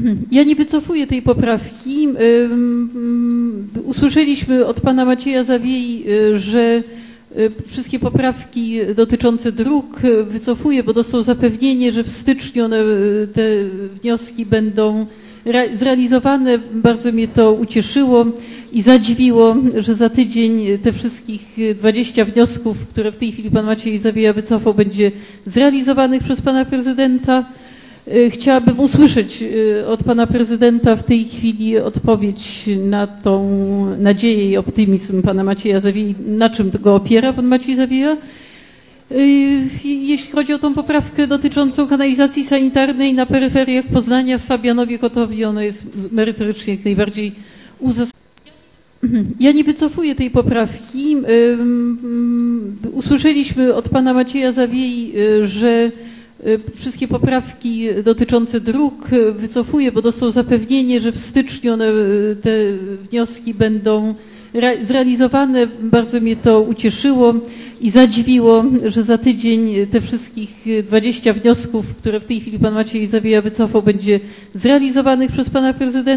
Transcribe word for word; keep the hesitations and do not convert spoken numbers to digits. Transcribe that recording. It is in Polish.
Ja nie wycofuję tej poprawki. Usłyszeliśmy od pana Macieja Zawiei, że wszystkie poprawki dotyczące dróg wycofuje, bo dostał zapewnienie, że w styczniu one, te wnioski będą zrealizowane. Bardzo mnie to ucieszyło i zadziwiło, że za tydzień te wszystkich dwadzieścia wniosków, które w tej chwili pan Maciej Zawieja wycofał, będzie zrealizowanych przez pana prezydenta. Chciałabym usłyszeć od pana prezydenta w tej chwili odpowiedź na tą nadzieję i optymizm pana Macieja Zawiei, na czym go opiera pan Maciej Zawieja. Jeśli chodzi o tą poprawkę dotyczącą kanalizacji sanitarnej na peryferiach Poznania, w Fabianowie Kotowi, ona jest merytorycznie jak najbardziej uzasadniona. Ja nie wycofuję tej poprawki. Usłyszeliśmy od pana Macieja Zawiei, że wszystkie poprawki dotyczące dróg wycofuje, bo dostał zapewnienie, że w styczniu one, te wnioski będą zrealizowane. Bardzo mnie to ucieszyło i zadziwiło, że za tydzień te wszystkich dwadzieścia wniosków, które w tej chwili pan Maciej Zawieja wycofał, będzie zrealizowanych przez pana prezydenta.